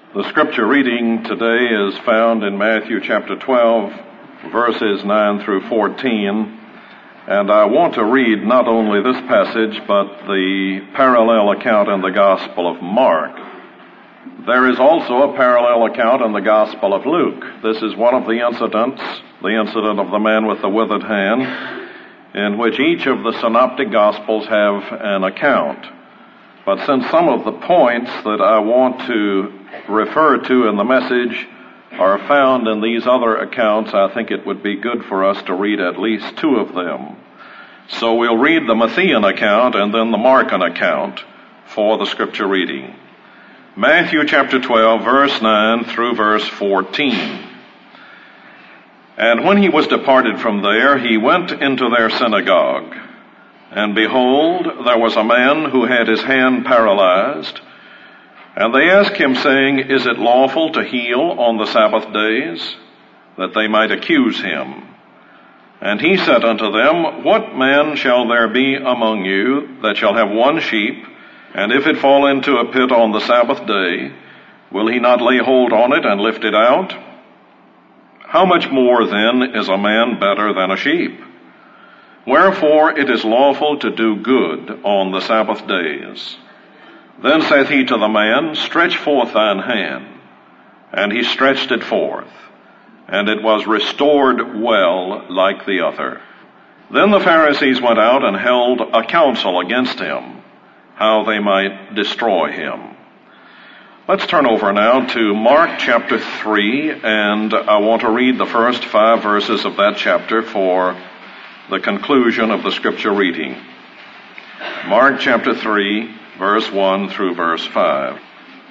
The scripture reading today is found in Matthew chapter 12, verses 9 through 14. And I want to read not only this passage, but the parallel account in the Gospel of Mark. There is also a parallel account in the Gospel of Luke. This is one of the incidents, the incident of the man with the withered hand, in which each of the synoptic Gospels have an account. But since some of the points that I want to refer to in the message are found in these other accounts, I think it would be good for us to read at least two of them. So we'll read the Matthean account and then the Markan account for the scripture reading. Matthew chapter 12, verse 9 through verse 14. And when he was departed from there, he went into their synagogue. And behold, there was a man who had his hand paralyzed. And they asked him, saying, Is it lawful to heal on the Sabbath days? That they might accuse him. And he said unto them, What man shall there be among you that shall have one sheep, and if it fall into a pit on the Sabbath day, will he not lay hold on it and lift it out? How much more then is a man better than a sheep? Wherefore it is lawful to do good on the Sabbath days. Then saith he to the man, Stretch forth thine hand. And he stretched it forth, and it was restored well like the other. Then the Pharisees went out and held a council against him, how they might destroy him. Let's turn over now to Mark chapter 3, and I want to read the first 5 verses of that chapter for the conclusion of the scripture reading. Mark chapter 3, verse 1 through verse 5.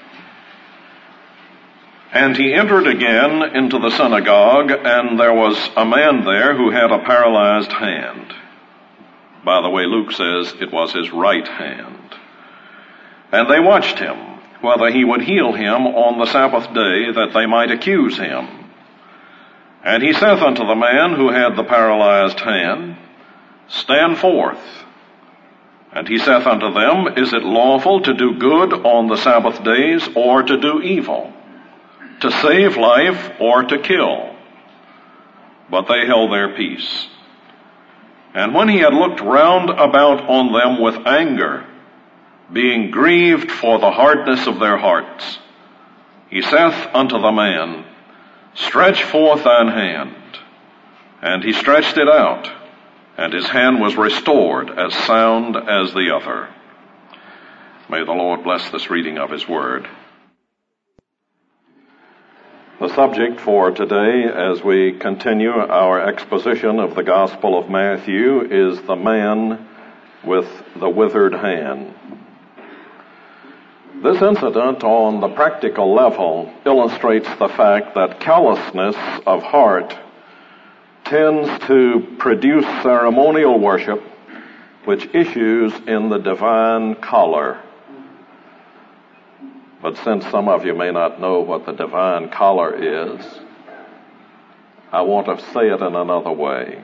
And he entered again into the synagogue, and there was a man there who had a paralyzed hand. By the way, Luke says it was his right hand. And they watched him, whether he would heal him on the Sabbath day, that they might accuse him. And he saith unto the man who had the paralyzed hand, Stand forth. And he saith unto them, Is it lawful to do good on the Sabbath days, or to do evil? To save life, or to kill? But they held their peace. And when he had looked round about on them with anger, being grieved for the hardness of their hearts, he saith unto the man, Stretch forth thine hand. And he stretched it out, and his hand was restored as sound as the other. May the Lord bless this reading of his word. The subject for today, as we continue our exposition of the Gospel of Matthew, is the man with the withered hand. This incident on the practical level illustrates the fact that callousness of heart tends to produce ceremonial worship which issues in the divine collar. But since some of you may not know what the divine collar is, I want to say it in another way.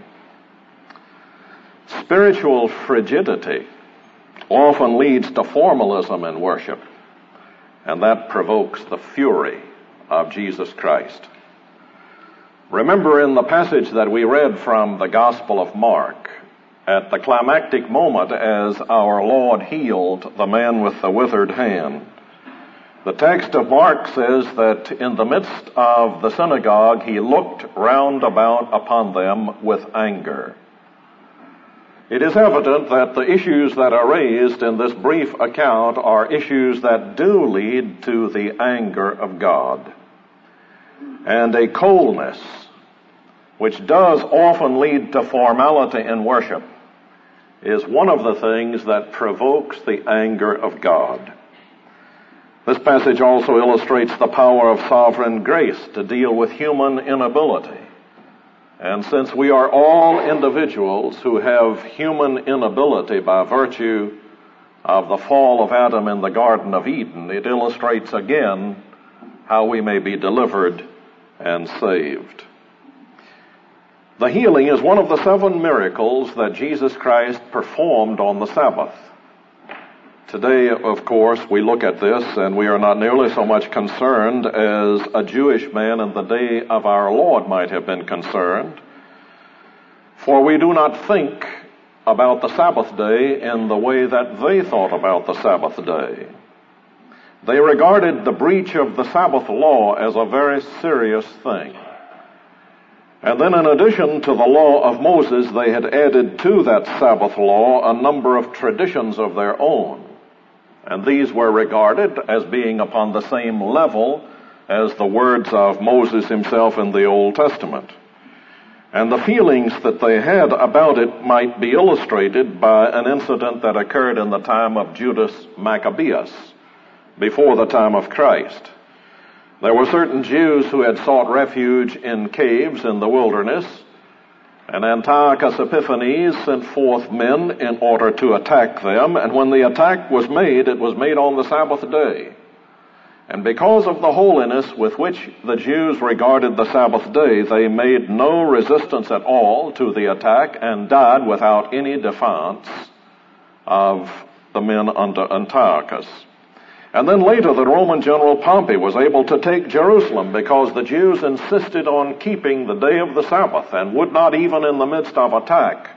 Spiritual frigidity often leads to formalism in worship, and that provokes the fury of Jesus Christ. Remember in the passage that we read from the Gospel of Mark, at the climactic moment as our Lord healed the man with the withered hand, the text of Mark says that in the midst of the synagogue he looked round about upon them with anger. It is evident that the issues that are raised in this brief account are issues that do lead to the anger of God. And a coldness, which does often lead to formality in worship, is one of the things that provokes the anger of God. This passage also illustrates the power of sovereign grace to deal with human inability. And since we are all individuals who have human inability by virtue of the fall of Adam in the Garden of Eden, it illustrates again how we may be delivered and saved. The healing is one of the 7 miracles that Jesus Christ performed on the Sabbath. Today, of course, we look at this and we are not nearly so much concerned as a Jewish man in the day of our Lord might have been concerned. For we do not think about the Sabbath day in the way that they thought about the Sabbath day. They regarded the breach of the Sabbath law as a very serious thing. And then in addition to the law of Moses, they had added to that Sabbath law a number of traditions of their own. And these were regarded as being upon the same level as the words of Moses himself in the Old Testament. And the feelings that they had about it might be illustrated by an incident that occurred in the time of Judas Maccabeus, before the time of Christ. There were certain Jews who had sought refuge in caves in the wilderness, and Antiochus Epiphanes sent forth men in order to attack them, and when the attack was made, it was made on the Sabbath day. And because of the holiness with which the Jews regarded the Sabbath day, they made no resistance at all to the attack and died without any defiance of the men under Antiochus. And then later the Roman general Pompey was able to take Jerusalem because the Jews insisted on keeping the day of the Sabbath and would not even in the midst of attack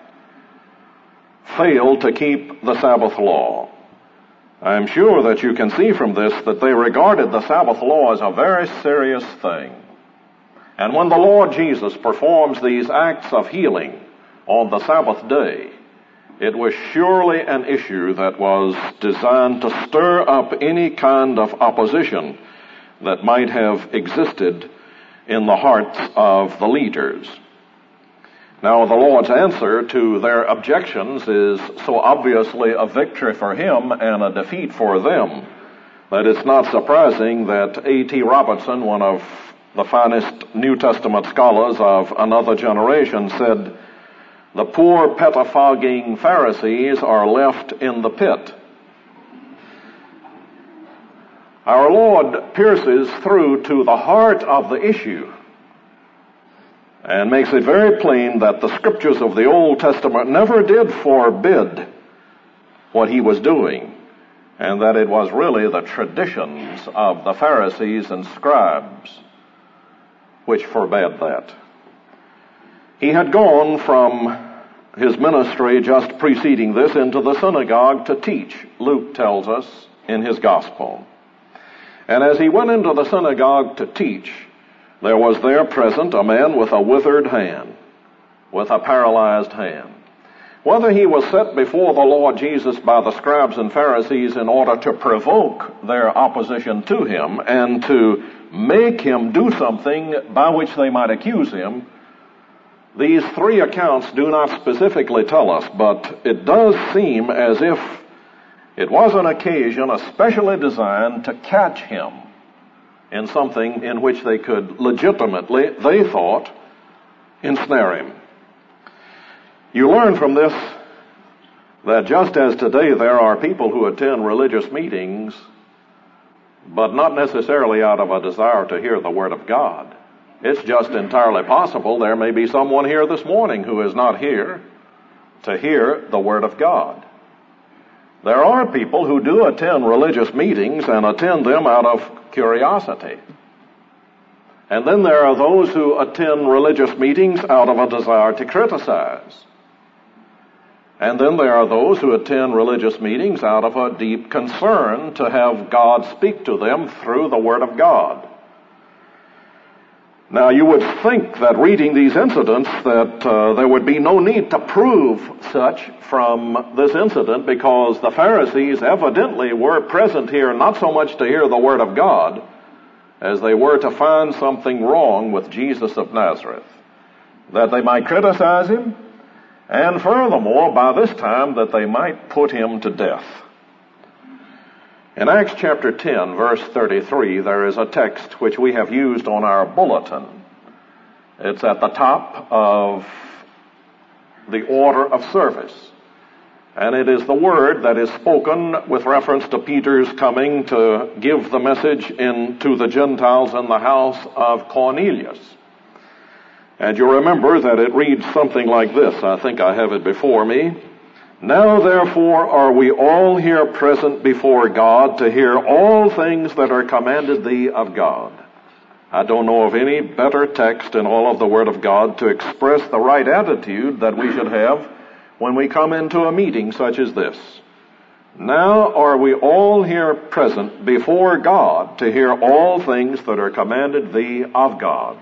fail to keep the Sabbath law. I'm sure that you can see from this that they regarded the Sabbath law as a very serious thing. And when the Lord Jesus performs these acts of healing on the Sabbath day, it was surely an issue that was designed to stir up any kind of opposition that might have existed in the hearts of the leaders. Now, the Lord's answer to their objections is so obviously a victory for Him and a defeat for them that it's not surprising that A.T. Robertson, one of the finest New Testament scholars of another generation, said, "The poor pettifogging Pharisees are left in the pit." Our Lord pierces through to the heart of the issue and makes it very plain that the scriptures of the Old Testament never did forbid what He was doing, and that it was really the traditions of the Pharisees and scribes which forbade that. He had gone from his ministry just preceding this into the synagogue to teach, Luke tells us in his gospel. And as he went into the synagogue to teach, there was there present a man with a withered hand, with a paralyzed hand. Whether he was set before the Lord Jesus by the scribes and Pharisees in order to provoke their opposition to him and to make him do something by which they might accuse him, these three accounts do not specifically tell us, but it does seem as if it was an occasion especially designed to catch him in something in which they could legitimately, they thought, ensnare him. You learn from this that just as today there are people who attend religious meetings, but not necessarily out of a desire to hear the Word of God. It's just entirely possible there may be someone here this morning who is not here to hear the Word of God. There are people who do attend religious meetings and attend them out of curiosity. And then there are those who attend religious meetings out of a desire to criticize. And then there are those who attend religious meetings out of a deep concern to have God speak to them through the Word of God. Now, you would think that reading these incidents that there would be no need to prove such from this incident, because the Pharisees evidently were present here not so much to hear the Word of God as they were to find something wrong with Jesus of Nazareth, that they might criticize Him, and furthermore, by this time, that they might put Him to death. In Acts chapter 10, verse 33, there is a text which we have used on our bulletin. It's at the top of the order of service. And it is the word that is spoken with reference to Peter's coming to give the message to the Gentiles in the house of Cornelius. And you remember that it reads something like this. I think I have it before me. Now therefore are we all here present before God to hear all things that are commanded thee of God. I don't know of any better text in all of the Word of God to express the right attitude that we should have when we come into a meeting such as this. Now are we all here present before God to hear all things that are commanded thee of God.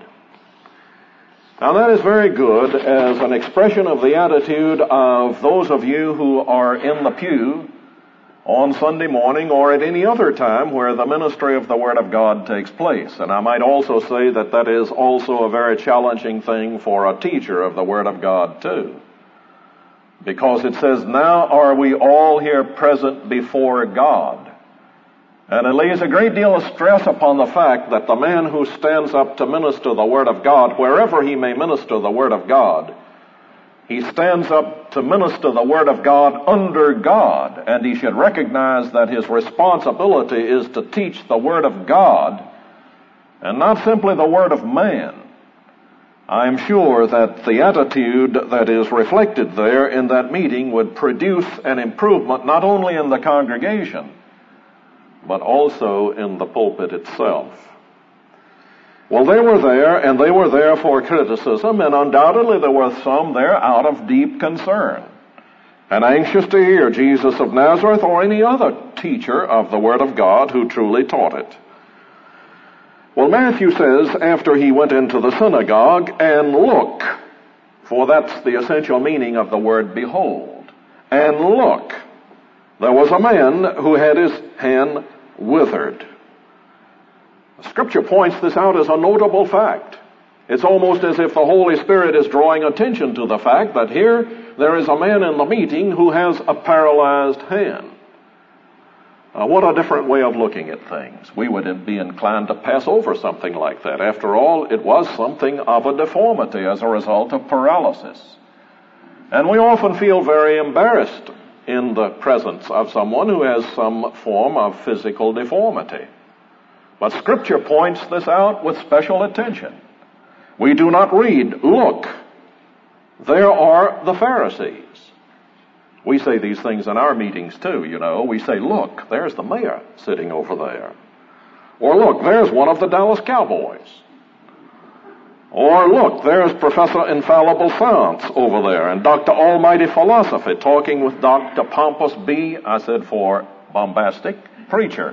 Now that is very good as an expression of the attitude of those of you who are in the pew on Sunday morning or at any other time where the ministry of the Word of God takes place. And I might also say that that is also a very challenging thing for a teacher of the Word of God too. Because it says, now are we all here present before God. And it lays a great deal of stress upon the fact that the man who stands up to minister the Word of God, wherever he may minister the Word of God, he stands up to minister the Word of God under God, and he should recognize that his responsibility is to teach the Word of God, and not simply the Word of man. I'm sure that the attitude that is reflected there in that meeting would produce an improvement not only in the congregation, but also in the pulpit itself. Well, they were there, and they were there for criticism, and undoubtedly there were some there out of deep concern, and anxious to hear Jesus of Nazareth or any other teacher of the Word of God who truly taught it. Well, Matthew says, after he went into the synagogue, and look, for that's the essential meaning of the word behold, and look, there was a man who had his hand withered. The Scripture points this out as a notable fact. It's almost as if the Holy Spirit is drawing attention to the fact that here there is a man in the meeting who has a paralyzed hand. What a different way of looking at things. We would be inclined to pass over something like that. After all, it was something of a deformity as a result of paralysis. And we often feel very embarrassed in the presence of someone who has some form of physical deformity. But Scripture points this out with special attention. We do not read, look, there are the Pharisees. We say these things in our meetings too, you know. We say, look, there's the mayor sitting over there. Or look, there's one of the Dallas Cowboys. Or look, there's Professor Infallible Science over there and Dr. Almighty Philosophy talking with Dr. Pompous B., I said for bombastic, preacher.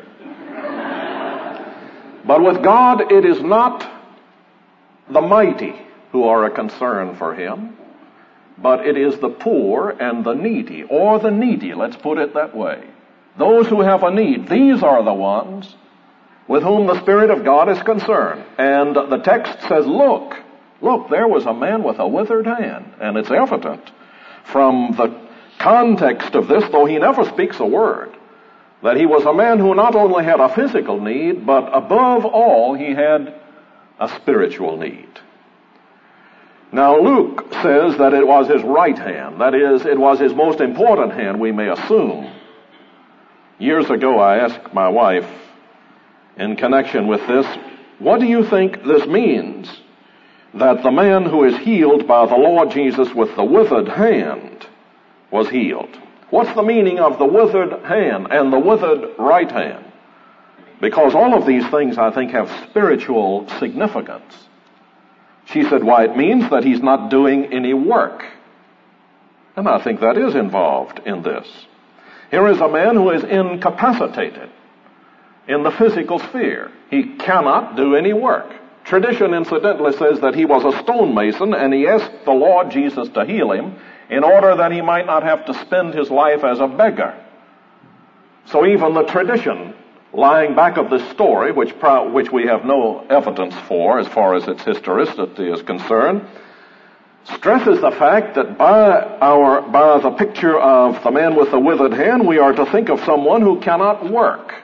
But with God, it is not the mighty who are a concern for him, but it is the poor and the needy, or the needy, let's put it that way. Those who have a need, these are the ones with whom the Spirit of God is concerned. And the text says, look, there was a man with a withered hand. And it's evident from the context of this, though he never speaks a word, that he was a man who not only had a physical need, but above all, he had a spiritual need. Now, Luke says that it was his right hand. That is, it was his most important hand, we may assume. Years ago, I asked my wife, in connection with this, what do you think this means? That the man who is healed by the Lord Jesus with the withered hand was healed. What's the meaning of the withered hand and the withered right hand? Because all of these things, I think, have spiritual significance. She said, why, it means that he's not doing any work. And I think that is involved in this. Here is a man who is incapacitated in the physical sphere. He cannot do any work. Tradition, incidentally, says that he was a stonemason and he asked the Lord Jesus to heal him in order that he might not have to spend his life as a beggar. So even the tradition lying back of this story, which we have no evidence for as far as its historicity is concerned, stresses the fact that by the picture of the man with the withered hand, we are to think of someone who cannot work.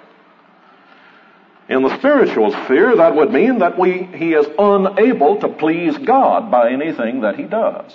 In the spiritual sphere, that would mean that he is unable to please God by anything that he does.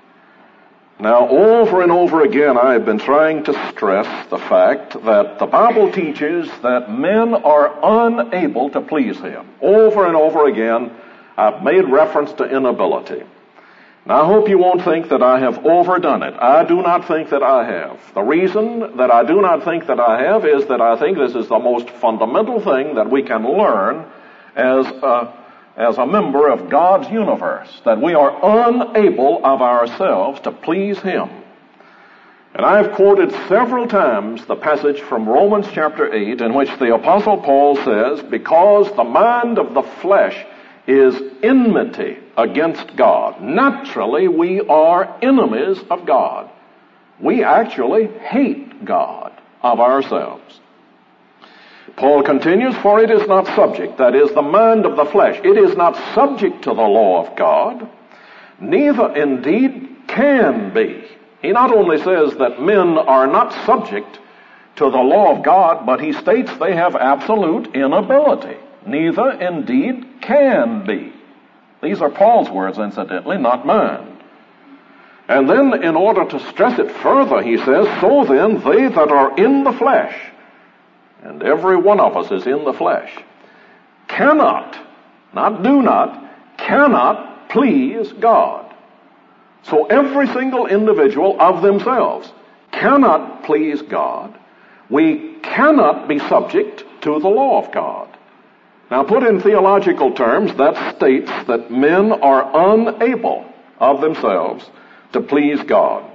Now, over and over again, I have been trying to stress the fact that the Bible teaches that men are unable to please Him. Over and over again, I've made reference to inability. Now, I hope you won't think that I have overdone it. I do not think that I have. The reason that I do not think that I have is that I think this is the most fundamental thing that we can learn as a member of God's universe, that we are unable of ourselves to please Him. And I've quoted several times the passage from Romans chapter 8 in which the Apostle Paul says, because the mind of the flesh is enmity against God. Naturally, we are enemies of God. We actually hate God of ourselves. Paul continues, for it is not subject, that is, the mind of the flesh, it is not subject to the law of God, neither indeed can be. He not only says that men are not subject to the law of God, but he states they have absolute inability. Neither indeed can be. These are Paul's words, incidentally, not mine. And then, in order to stress it further, he says, so then they that are in the flesh, and every one of us is in the flesh, cannot, not do not, cannot please God. So every single individual of themselves cannot please God. We cannot be subject to the law of God. Now, put in theological terms, that states that men are unable of themselves to please God.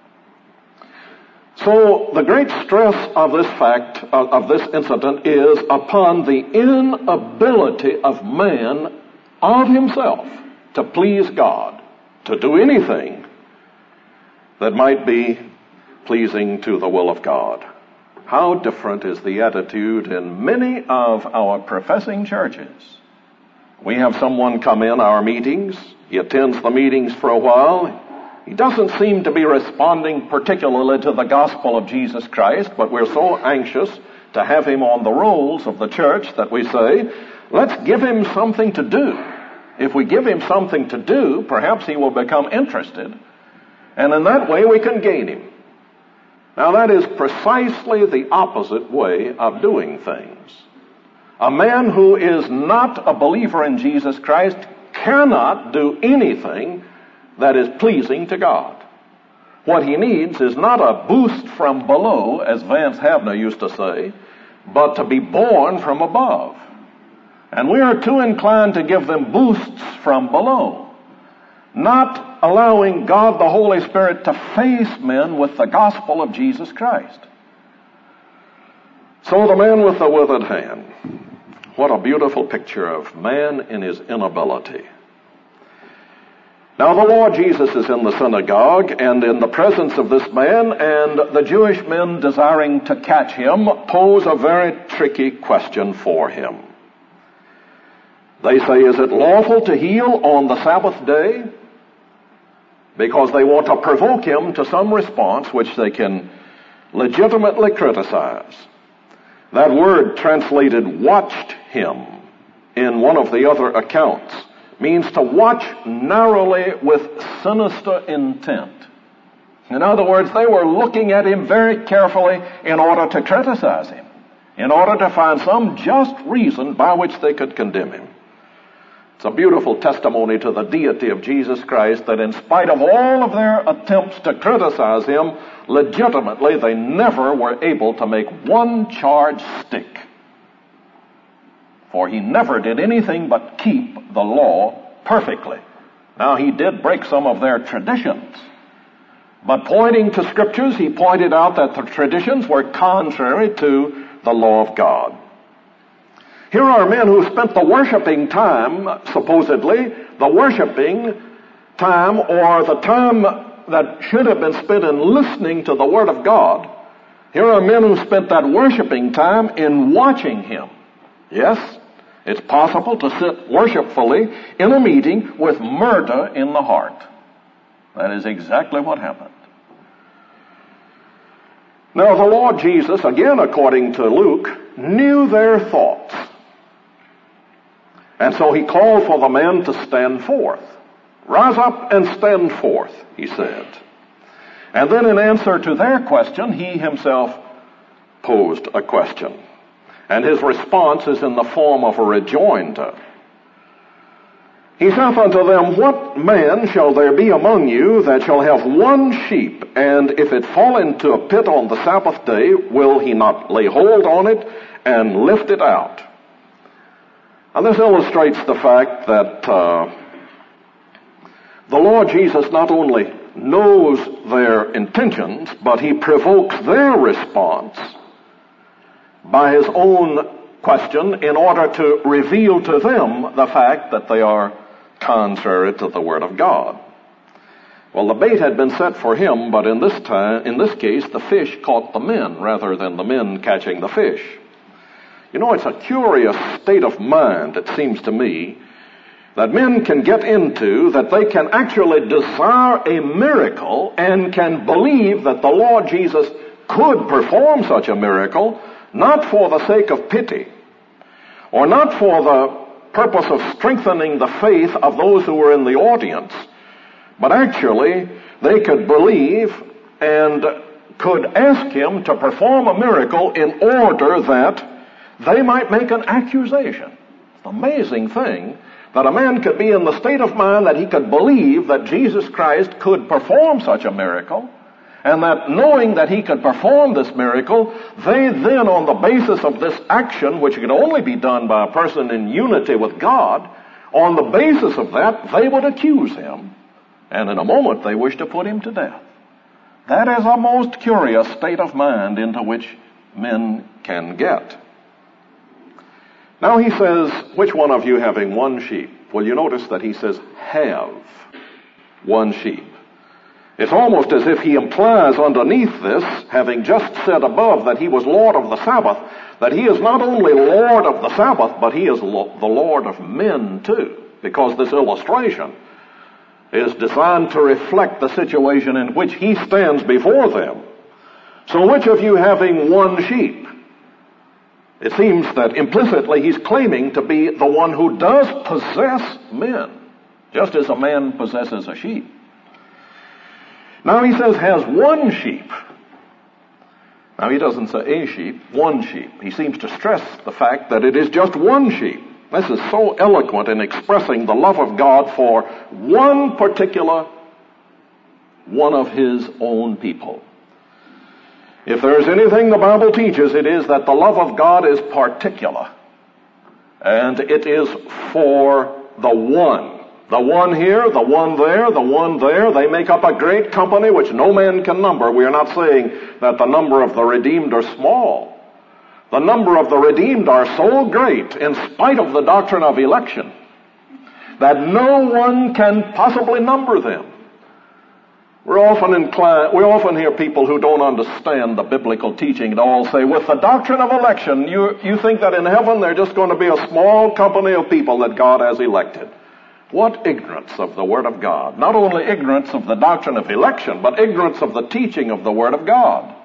So the great stress of this fact, of this incident, is upon the inability of man of himself to please God, to do anything that might be pleasing to the will of God. How different is the attitude in many of our professing churches. We have someone come in our meetings. He attends the meetings for a while. He doesn't seem to be responding particularly to the gospel of Jesus Christ, but we're so anxious to have him on the rolls of the church that we say, let's give him something to do. If we give him something to do, perhaps he will become interested, and in that way we can gain him. Now, that is precisely the opposite way of doing things. A man who is not a believer in Jesus Christ cannot do anything that is pleasing to God. What he needs is not a boost from below, as Vance Havner used to say, but to be born from above. And we are too inclined to give them boosts from below, not allowing God the Holy Spirit to face men with the gospel of Jesus Christ. So the man with the withered hand. What a beautiful picture of man in his inability. Now the Lord Jesus is in the synagogue and in the presence of this man, and the Jewish men desiring to catch him pose a very tricky question for him. They say, is it lawful to heal on the Sabbath day? Because they want to provoke him to some response which they can legitimately criticize. That word translated watched him in one of the other accounts means to watch narrowly with sinister intent. In other words, they were looking at him very carefully in order to criticize him, in order to find some just reason by which they could condemn him. It's a beautiful testimony to the deity of Jesus Christ that in spite of all of their attempts to criticize him, legitimately they never were able to make one charge stick. For he never did anything but keep the law perfectly. Now, he did break some of their traditions, but pointing to scriptures, he pointed out that the traditions were contrary to the law of God. Here are men who spent the worshiping time, supposedly, the worshiping time, or the time that should have been spent in listening to the Word of God. Here are men who spent that worshiping time in watching him. Yes, it's possible to sit worshipfully in a meeting with murder in the heart. That is exactly what happened. Now, the Lord Jesus, again according to Luke, knew their thoughts. And so he called for the man to stand forth. Rise up and stand forth, he said. And then in answer to their question, he himself posed a question. And his response is in the form of a rejoinder. He saith unto them, What man shall there be among you that shall have one sheep, and if it fall into a pit on the Sabbath day, will he not lay hold on it and lift it out? And this illustrates the fact that the Lord Jesus not only knows their intentions, but he provokes their response by his own question in order to reveal to them the fact that they are contrary to the Word of God. Well, the bait had been set for him, but in this case, the fish caught the men rather than the men catching the fish. You know, it's a curious state of mind, it seems to me, that men can get into, that they can actually desire a miracle and can believe that the Lord Jesus could perform such a miracle, not for the sake of pity, or not for the purpose of strengthening the faith of those who were in the audience, but actually they could believe and could ask him to perform a miracle in order that they might make an accusation. It's an amazing thing that a man could be in the state of mind that he could believe that Jesus Christ could perform such a miracle, and that knowing that he could perform this miracle, they then, on the basis of this action, which could only be done by a person in unity with God, on the basis of that, they would accuse him, and in a moment they wish to put him to death. That is a most curious state of mind into which men can get. Now he says, which one of you having one sheep? Well, you notice that he says, have one sheep. It's almost as if he implies underneath this, having just said above that he was Lord of the Sabbath, that he is not only Lord of the Sabbath, but he is the Lord of men too, because this illustration is designed to reflect the situation in which he stands before them. So which of you having one sheep? It seems that implicitly he's claiming to be the one who does possess men, just as a man possesses a sheep. Now he says has one sheep. Now he doesn't say a sheep, one sheep. He seems to stress the fact that it is just one sheep. This is so eloquent in expressing the love of God for one particular one of his own people. If there is anything the Bible teaches, it is that the love of God is particular. And it is for the one. The one here, the one there, the one there, they make up a great company which no man can number. We are not saying that the number of the redeemed are small. The number of the redeemed are so great, in spite of the doctrine of election, that no one can possibly number them. We often hear people who don't understand the biblical teaching at all say, with the doctrine of election, you think that in heaven they're just going to be a small company of people that God has elected. What ignorance of the Word of God. Not only ignorance of the doctrine of election, but ignorance of the teaching of the Word of God.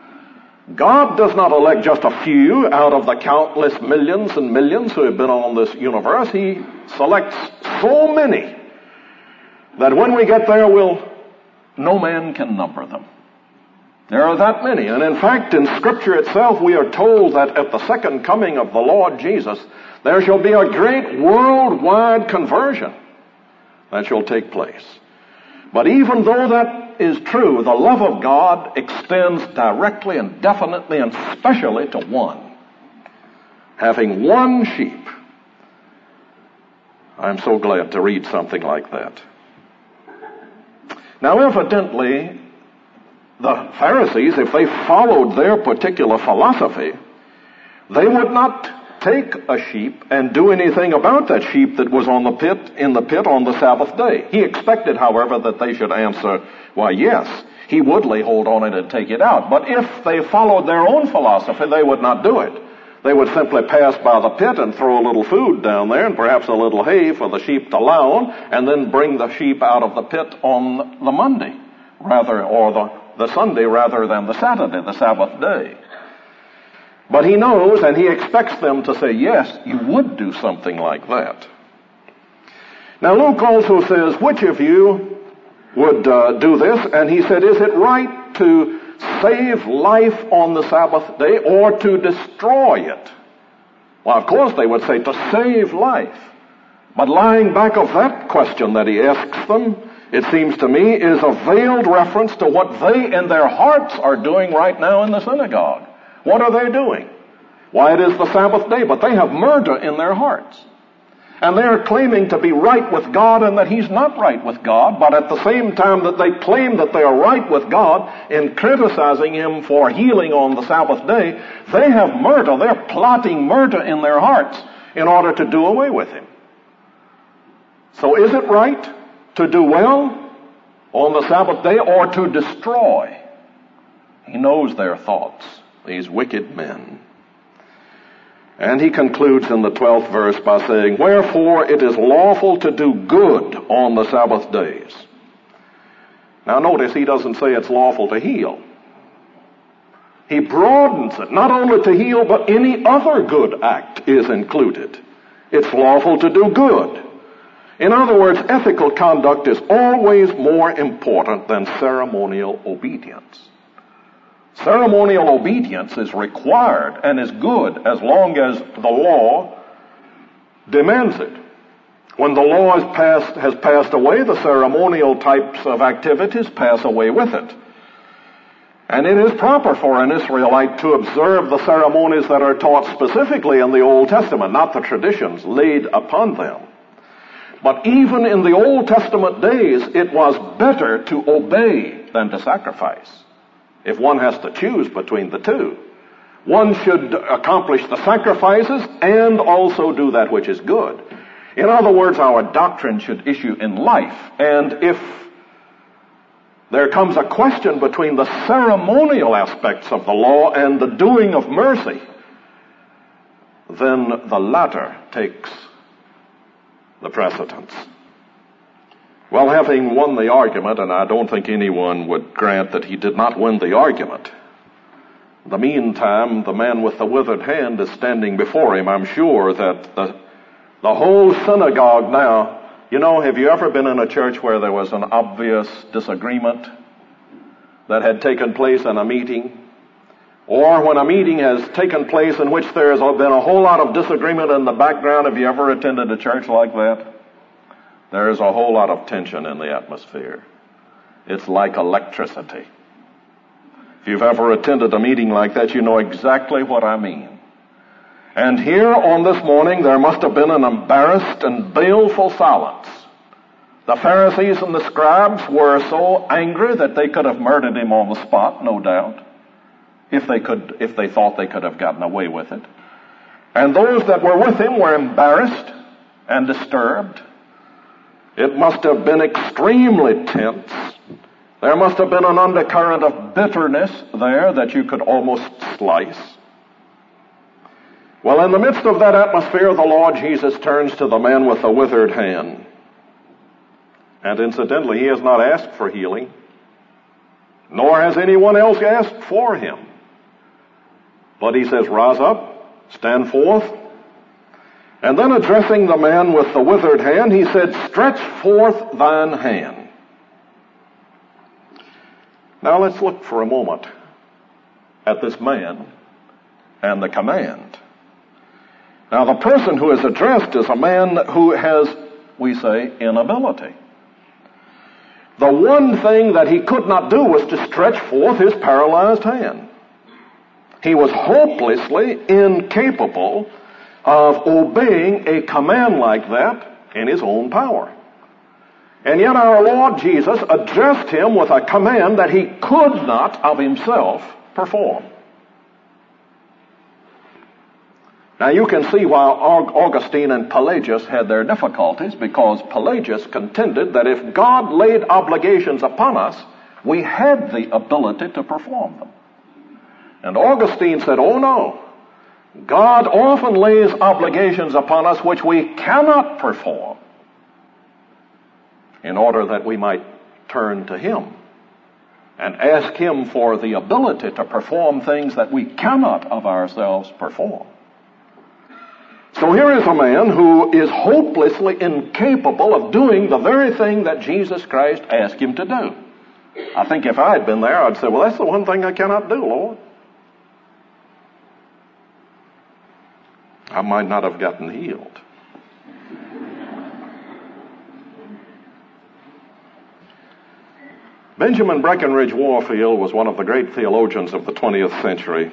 God does not elect just a few out of the countless millions and millions who have been on this universe. He selects so many that when we get there, no man can number them. There are that many. And in fact, in Scripture itself, we are told that at the second coming of the Lord Jesus, there shall be a great worldwide conversion that shall take place. But even though that is true, the love of God extends directly and definitely and specially to one. Having one sheep. I'm so glad to read something like that. Now, evidently, the Pharisees, if they followed their particular philosophy, they would not take a sheep and do anything about that sheep that was in the pit on the Sabbath day. He expected, however, that they should answer, why, yes, he would lay hold on it and take it out. But if they followed their own philosophy, they would not do it. They would simply pass by the pit and throw a little food down there and perhaps a little hay for the sheep to lie on, and then bring the sheep out of the pit on the Monday, or the Sunday rather than the Saturday, the Sabbath day. But he knows and he expects them to say, yes, you would do something like that. Now Luke also says, which of you would do this? And he said, is it right to save life on the Sabbath day or to destroy it? Well, of course they would say to save life. But lying back of that question that he asks them, it seems to me, is a veiled reference to what they in their hearts are doing right now in the synagogue. What are they doing? Why, it is the Sabbath day, but they have murder in their hearts. And they are claiming to be right with God and that he's not right with God, but at the same time that they claim that they are right with God in criticizing him for healing on the Sabbath day, they have murder. They're plotting murder in their hearts in order to do away with him. So is it right to do well on the Sabbath day or to destroy? He knows their thoughts, these wicked men. And he concludes in the 12th verse by saying, wherefore it is lawful to do good on the Sabbath days. Now notice he doesn't say it's lawful to heal. He broadens it. Not only to heal, but any other good act is included. It's lawful to do good. In other words, ethical conduct is always more important than ceremonial obedience. Ceremonial obedience is required and is good as long as the law demands it. When the law has passed away, the ceremonial types of activities pass away with it. And it is proper for an Israelite to observe the ceremonies that are taught specifically in the Old Testament, not the traditions laid upon them. But even in the Old Testament days, it was better to obey than to sacrifice. If one has to choose between the two, one should accomplish the sacrifices and also do that which is good. In other words, our doctrine should issue in life. And if there comes a question between the ceremonial aspects of the law and the doing of mercy, then the latter takes the precedence. Well, having won the argument, and I don't think anyone would grant that he did not win the argument, in the meantime, the man with the withered hand is standing before him. I'm sure that the whole synagogue now, have you ever been in a church where there was an obvious disagreement that had taken place in a meeting? Or when a meeting has taken place in which there has been a whole lot of disagreement in the background, have you ever attended a church like that? There is a whole lot of tension in the atmosphere. It's like electricity. If you've ever attended a meeting like that, you know exactly what I mean. And here on this morning, there must have been an embarrassed and baleful silence. The Pharisees and the scribes were so angry that they could have murdered him on the spot, no doubt, if they thought they could have gotten away with it. And those that were with him were embarrassed and disturbed. It must have been extremely tense. There must have been an undercurrent of bitterness there that you could almost slice. Well, in the midst of that atmosphere, the Lord Jesus turns to the man with the withered hand. And incidentally, he has not asked for healing, nor has anyone else asked for him. But he says, rise up, stand forth. And then addressing the man with the withered hand, he said, stretch forth thine hand. Now let's look for a moment at this man and the command. Now the person who is addressed is a man who has, we say, inability. The one thing that he could not do was to stretch forth his paralyzed hand. He was hopelessly incapable of obeying a command like that in his own power. And yet our Lord Jesus addressed him with a command that he could not of himself perform. Now you can see why Augustine and Pelagius had their difficulties, because Pelagius contended that if God laid obligations upon us, we had the ability to perform them. And Augustine said, oh no, God often lays obligations upon us which we cannot perform in order that we might turn to Him and ask Him for the ability to perform things that we cannot of ourselves perform. So here is a man who is hopelessly incapable of doing the very thing that Jesus Christ asked him to do. I think if I had been there, I'd say, well, that's the one thing I cannot do, Lord. I might not have gotten healed. Benjamin Breckinridge Warfield was one of the great theologians of the 20th century.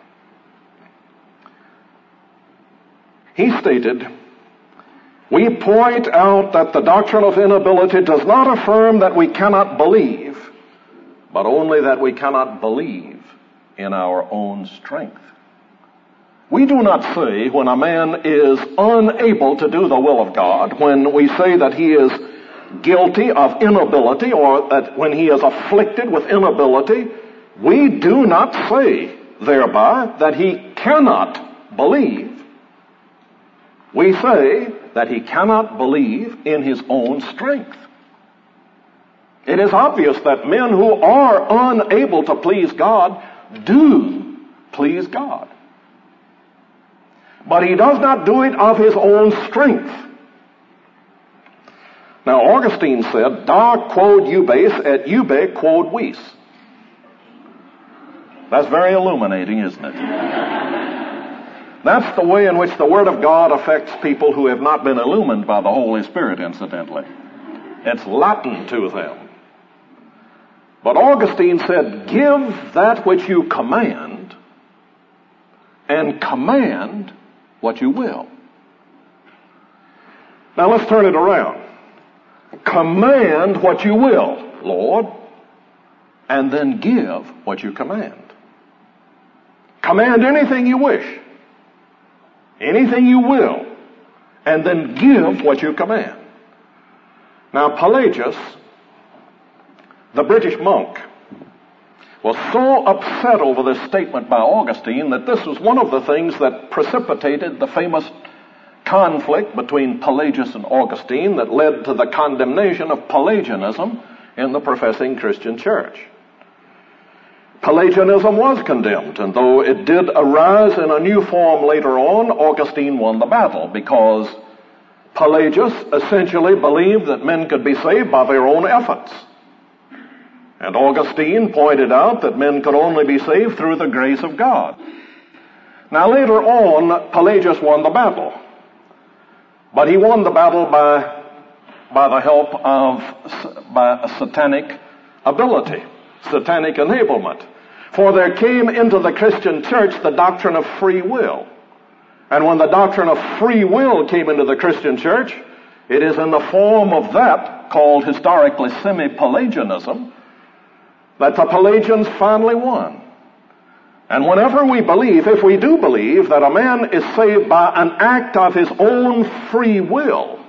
He stated, "We point out that the doctrine of inability does not affirm that we cannot believe, but only that we cannot believe in our own strength." We do not say when a man is unable to do the will of God, when we say that he is guilty of inability or that when he is afflicted with inability, we do not say thereby that he cannot believe. We say that he cannot believe in his own strength. It is obvious that men who are unable to please God do please God. But he does not do it of his own strength. Now, Augustine said, "Da quod ubes et ube quod vis." That's very illuminating, isn't it? That's the way in which the Word of God affects people who have not been illumined by the Holy Spirit, incidentally. It's Latin to them. But Augustine said, "Give that which you command, and command what you will." Now let's turn it around. Command what you will, Lord, and then give what you command. Command anything you wish, anything you will, and then give what you command. Now Pelagius, the British monk, was so upset over this statement by Augustine that this was one of the things that precipitated the famous conflict between Pelagius and Augustine that led to the condemnation of Pelagianism in the professing Christian church. Pelagianism was condemned, and though it did arise in a new form later on, Augustine won the battle because Pelagius essentially believed that men could be saved by their own efforts. And Augustine pointed out that men could only be saved through the grace of God. Now later on, Pelagius won the battle. But he won the battle by the help of a satanic ability, satanic enablement. For there came into the Christian church the doctrine of free will. And when the doctrine of free will came into the Christian church, it is in the form of that, called historically semi-Pelagianism, that the Pelagians finally won. And whenever we believe, if we do believe, that a man is saved by an act of his own free will,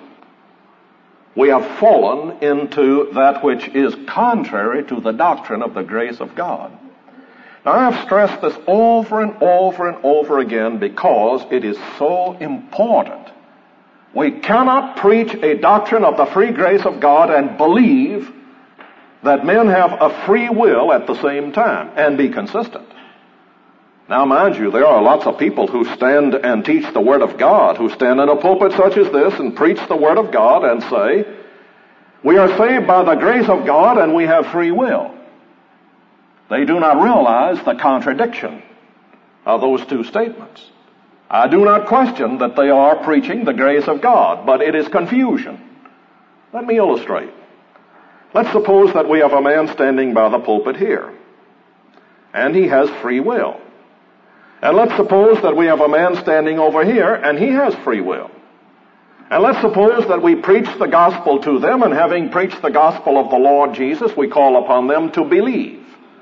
we have fallen into that which is contrary to the doctrine of the grace of God. Now, I have stressed this over and over and over again because it is so important. We cannot preach a doctrine of the free grace of God and believe that men have a free will at the same time and be consistent. Now, mind you, there are lots of people who stand and teach the Word of God, who stand in a pulpit such as this and preach the Word of God and say, we are saved by the grace of God and we have free will. They do not realize the contradiction of those two statements. I do not question that they are preaching the grace of God, but it is confusion. Let me illustrate. Let's suppose that we have a man standing by the pulpit here, and he has free will. And let's suppose that we have a man standing over here, and he has free will. And let's suppose that we preach the gospel to them, and having preached the gospel of the Lord Jesus, we call upon them to believe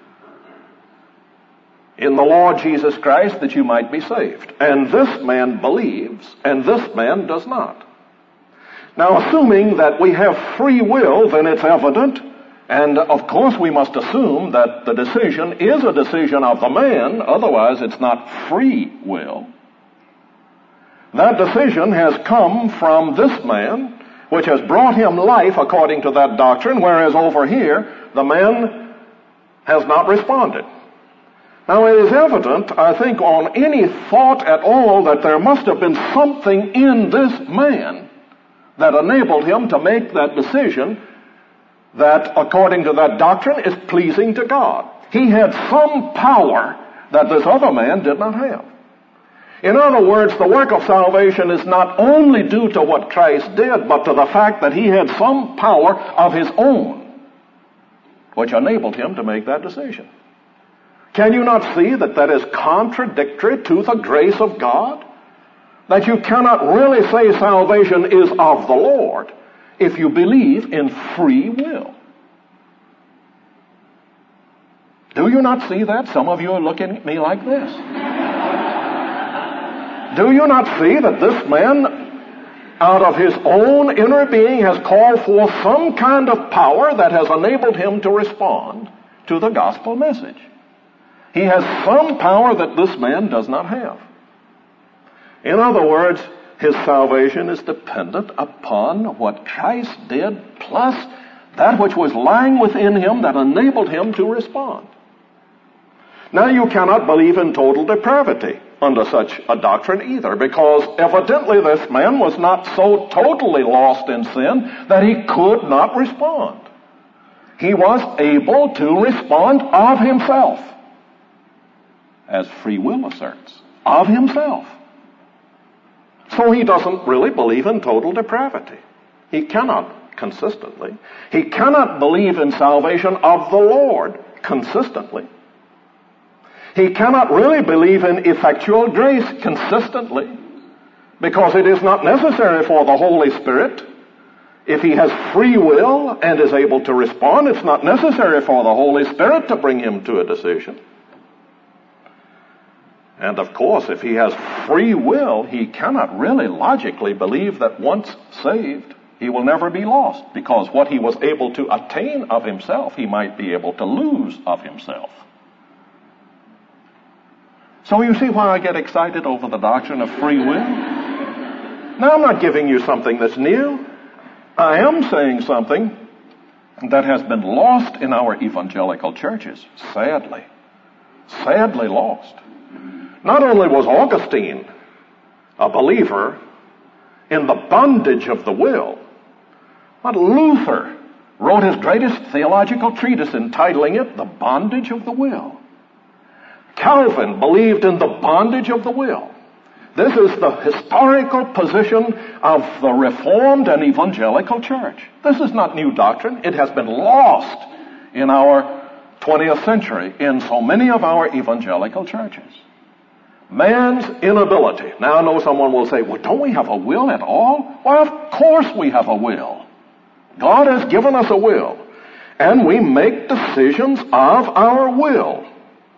in the Lord Jesus Christ that you might be saved. And this man believes, and this man does not. Now, assuming that we have free will, then it's evident, and of course we must assume that the decision is a decision of the man, otherwise it's not free will. That decision has come from this man, which has brought him life according to that doctrine, whereas over here, the man has not responded. Now, it is evident, I think, on any thought at all that there must have been something in this man that enabled him to make that decision that, according to that doctrine, is pleasing to God. He had some power that this other man did not have. In other words, the work of salvation is not only due to what Christ did, but to the fact that he had some power of his own. which enabled him to make that decision. Can you not see that that is contradictory to the grace of God? That you cannot really say salvation is of the Lord if you believe in free will. Do you not see that? Some of you are looking at me like this. Do you not see that this man, out of his own inner being, has called forth some kind of power that has enabled him to respond to the gospel message? He has some power that this man does not have. In other words, his salvation is dependent upon what Christ did, plus that which was lying within him that enabled him to respond. Now, you cannot believe in total depravity under such a doctrine either, because evidently this man was not so totally lost in sin that he could not respond. He was able to respond of himself, as free will asserts, of himself. So he doesn't really believe in total depravity. He cannot consistently. He cannot believe in salvation of the Lord consistently. He cannot really believe in effectual grace consistently, because it is not necessary for the Holy Spirit. If he has free will and is able to respond, it's not necessary for the Holy Spirit to bring him to a decision. And of course, if he has free will, he cannot really logically believe that once saved, he will never be lost, because what he was able to attain of himself, he might be able to lose of himself. So you see why I get excited over the doctrine of free will? Now, I'm not giving you something that's new. I am saying something that has been lost in our evangelical churches, sadly. Sadly lost. Not only was Augustine a believer in the bondage of the will, but Luther wrote his greatest theological treatise entitling it, The Bondage of the Will. Calvin believed in the bondage of the will. This is the historical position of the Reformed and Evangelical Church. This is not new doctrine. It has been lost in our 20th century in so many of our evangelical churches. Man's inability. Now I know someone will say, well, don't we have a will at all? Why, of course we have a will. God has given us a will, and we make decisions of our will.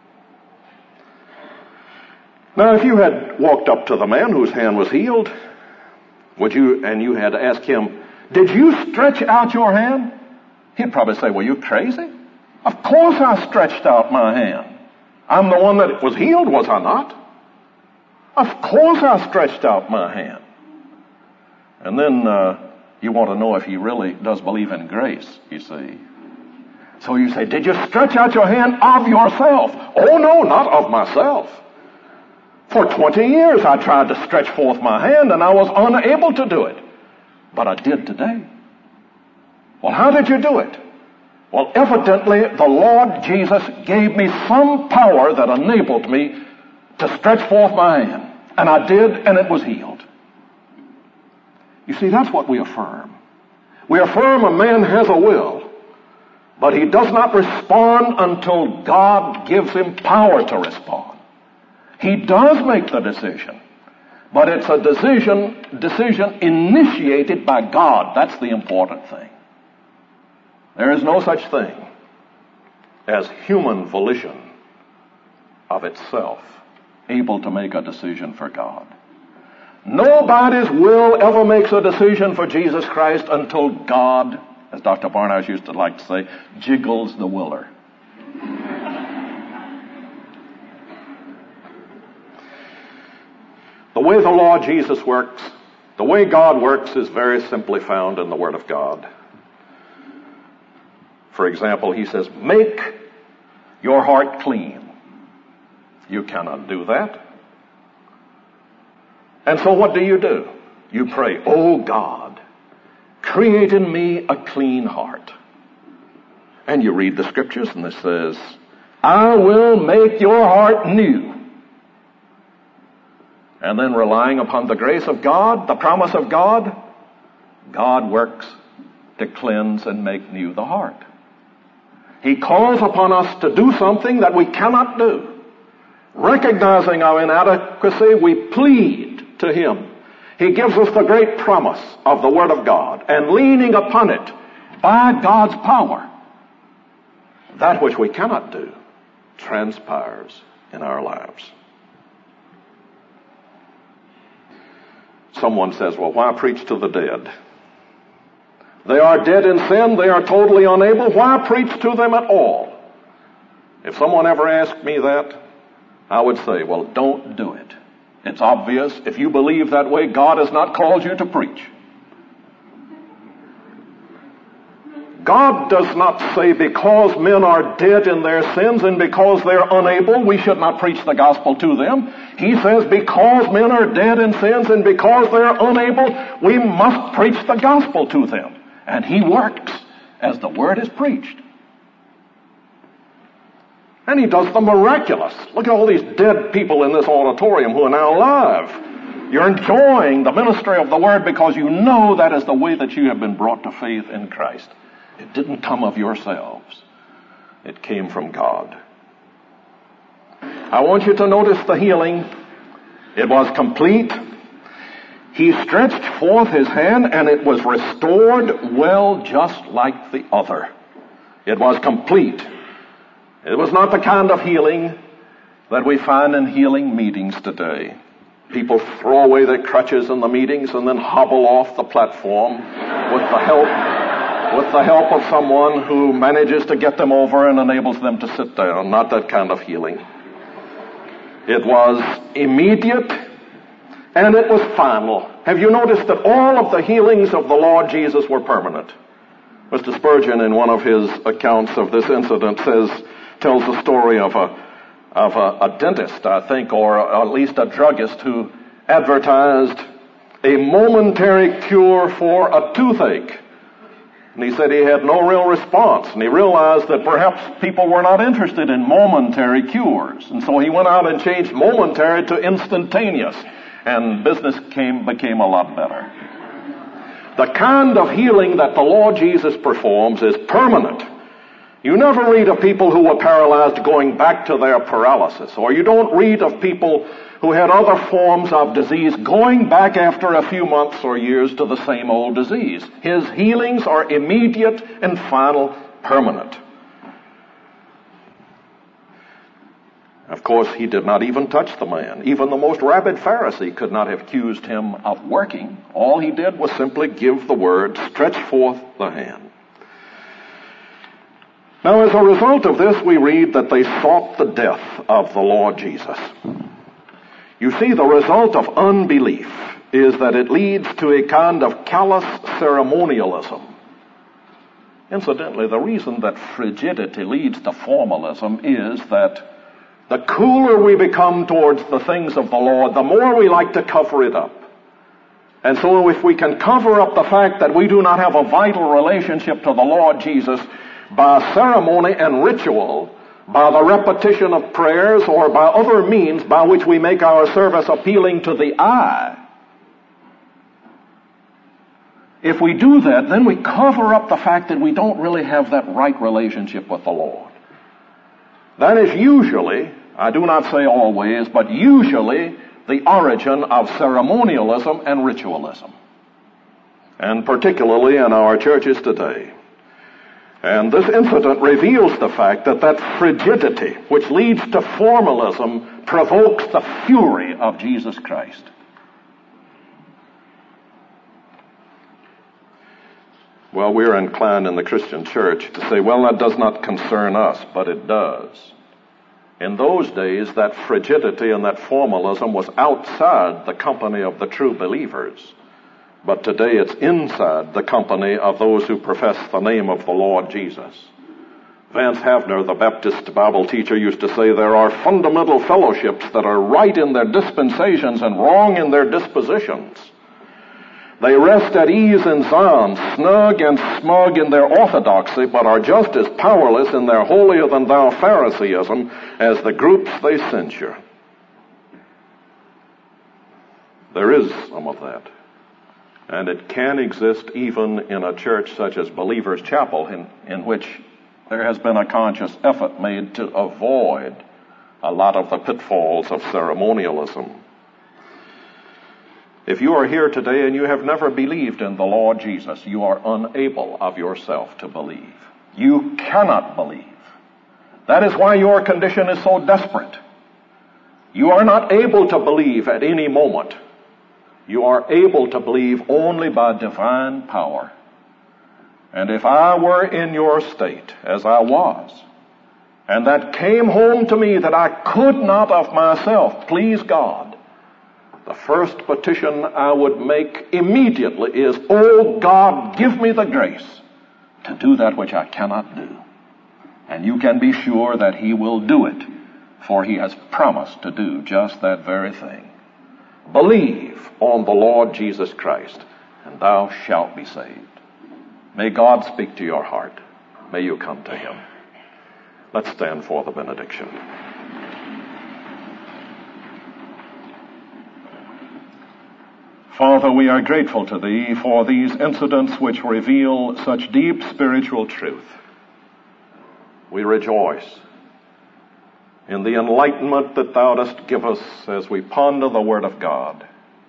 Now, if you had walked up to the man whose hand was healed, and you had asked him, did you stretch out your hand? He'd probably say, well, you crazy? Of course I stretched out my hand. I'm the one that was healed, was I not? Of course I stretched out my hand. And then you want to know if he really does believe in grace, you see. So you say, did you stretch out your hand of yourself? Oh, no, not of myself. For 20 years I tried to stretch forth my hand and I was unable to do it. But I did today. Well, how did you do it? Well, evidently the Lord Jesus gave me some power that enabled me to stretch forth my hand. And I did, and it was healed. You see, that's what we affirm. We affirm a man has a will, but he does not respond until God gives him power to respond. He does make the decision, but it's a decision initiated by God. That's the important thing. There is no such thing as human volition of itself able to make a decision for God. Nobody's will ever makes a decision for Jesus Christ until God, as Dr. Barnhouse used to like to say, jiggles the willer. The way the Lord Jesus works, the way God works, is very simply found in the Word of God. For example, he says, make your heart clean. You cannot do that. And so what do? You pray, oh God, create in me a clean heart. And you read the scriptures and it says, I will make your heart new. And then relying upon the grace of God, the promise of God, God works to cleanse and make new the heart. He calls upon us to do something that we cannot do. Recognizing our inadequacy, we plead to Him. He gives us the great promise of the Word of God, and leaning upon it by God's power, that which we cannot do transpires in our lives. Someone says, well, why preach to the dead? They are dead in sin. They are totally unable. Why preach to them at all? If someone ever asked me that, I would say, well, don't do it. It's obvious. If you believe that way, God has not called you to preach. God does not say because men are dead in their sins and because they're unable, we should not preach the gospel to them. He says because men are dead in sins and because they're unable, we must preach the gospel to them. And He works as the word is preached. And He does the miraculous. Look at all these dead people in this auditorium who are now alive. You're enjoying the ministry of the word because you know that is the way that you have been brought to faith in Christ. It didn't come of yourselves. It came from God. I want you to notice the healing. It was complete. He stretched forth His hand and it was restored well, just like the other. It was complete. It was not the kind of healing that we find in healing meetings today. People throw away their crutches in the meetings and then hobble off the platform with the help of someone who manages to get them over and enables them to sit down. Not that kind of healing. It was immediate and it was final. Have you noticed that all of the healings of the Lord Jesus were permanent? Mr. Spurgeon, in one of his accounts of this incident, tells the story of a dentist, I think, or at least a druggist who advertised a momentary cure for a toothache. And he said he had no real response. And he realized that perhaps people were not interested in momentary cures. And so he went out and changed momentary to instantaneous. And business became a lot better. The kind of healing that the Lord Jesus performs is permanent. You never read of people who were paralyzed going back to their paralysis. Or you don't read of people who had other forms of disease going back after a few months or years to the same old disease. His healings are immediate and final, permanent. Of course, He did not even touch the man. Even the most rabid Pharisee could not have accused Him of working. All He did was simply give the word, stretch forth the hand. Now, as a result of this, we read that they sought the death of the Lord Jesus. You see, the result of unbelief is that it leads to a kind of callous ceremonialism. Incidentally, the reason that frigidity leads to formalism is that the cooler we become towards the things of the Lord, the more we like to cover it up. And so if we can cover up the fact that we do not have a vital relationship to the Lord Jesus by ceremony and ritual, by the repetition of prayers, or by other means by which we make our service appealing to the eye, if we do that, then we cover up the fact that we don't really have that right relationship with the Lord. That is usually, I do not say always, but usually the origin of ceremonialism and ritualism. And particularly in our churches today. And this incident reveals the fact that frigidity, which leads to formalism, provokes the fury of Jesus Christ. Well, we're inclined in the Christian church to say, well, that does not concern us, but it does. In those days, that frigidity and that formalism was outside the company of the true believers. But today it's inside the company of those who profess the name of the Lord Jesus. Vance Havner, the Baptist Bible teacher, used to say there are fundamental fellowships that are right in their dispensations and wrong in their dispositions. They rest at ease in Zion, snug and smug in their orthodoxy, but are just as powerless in their holier-than-thou Phariseeism as the groups they censure. There is some of that. And it can exist even in a church such as Believers Chapel, in which There has been a conscious effort made to avoid a lot of the pitfalls of ceremonialism. If you are here today and you have never believed in the Lord Jesus, you are unable of yourself to believe. You cannot believe. That is why your condition is so desperate. You are not able to believe at any moment. You are able to believe only by divine power. And if I were in your state, as I was, and that came home to me that I could not of myself please God, the first petition I would make immediately is, "Oh God, give me the grace to do that which I cannot do." And you can be sure that He will do it, for He has promised to do just that very thing. Believe on the Lord Jesus Christ, and thou shalt be saved. May God speak to your heart. May you come to Him. Let's stand for the benediction. Father, we are grateful to Thee for these incidents which reveal such deep spiritual truth. We rejoice in the enlightenment that Thou dost give us as we ponder the Word of God.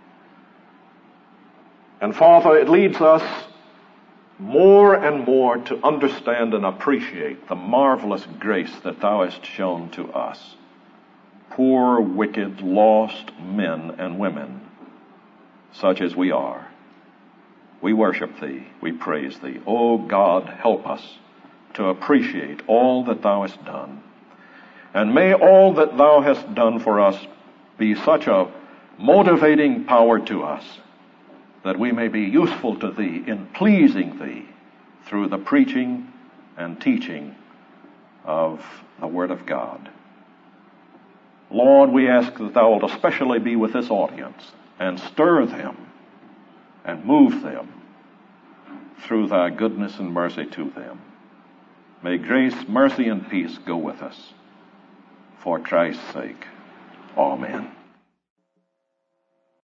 And Father, it leads us more and more to understand and appreciate the marvelous grace that Thou hast shown to us, poor, wicked, lost men and women, such as we are. We worship Thee. We praise Thee. O God, help us to appreciate all that Thou hast done. And may all that Thou hast done for us be such a motivating power to us that we may be useful to Thee in pleasing Thee through the preaching and teaching of the Word of God. Lord, we ask that Thou wilt especially be with this audience and stir them and move them through Thy goodness and mercy to them. May grace, mercy, and peace go with us. For Christ's sake. Amen.